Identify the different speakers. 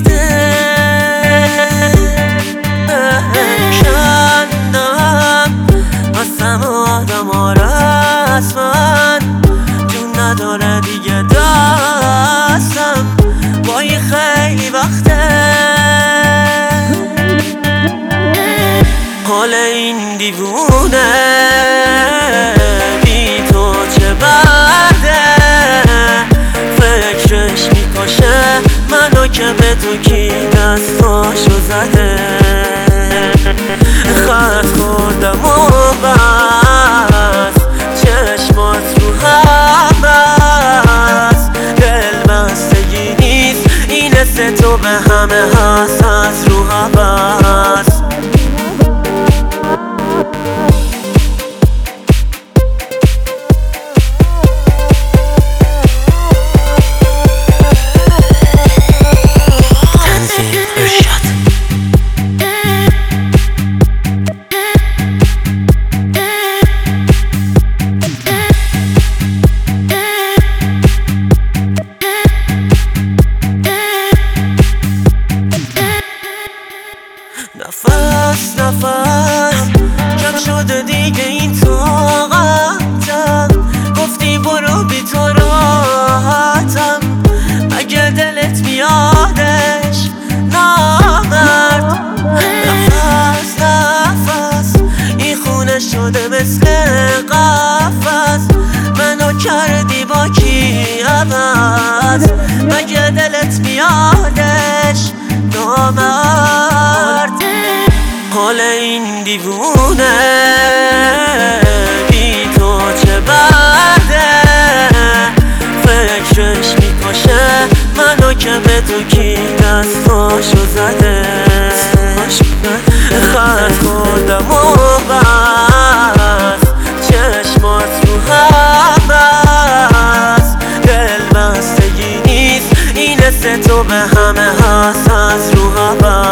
Speaker 1: وقته کندم واسم آدم ها رسمن جون نداره دیگه دستم وای خیلی وقته حال این دیوونه بی تو چه بده فکرش میکشه منو که به تو کی دستاشو زده خط خوردم و بس چشمات رو هم بس دل بستگی نیست این حس تو به همه هست از رو هوس نفس نفس کم شده دیگه این طاقتم گفتی برو بی تو راحتم اگه دلت میادش نامرد نفس نفس این خونه شده مثل قفس منو کردی با کی عوض اگه دلت میادش نامرد حال این دیوونه بی تو چه بده فکرش میکشه منو که به تو کی دستاشو زده خط خوردم و بس چشمات رو هم بس دل بستگی نیست این حس تو به همه هست از رو هوس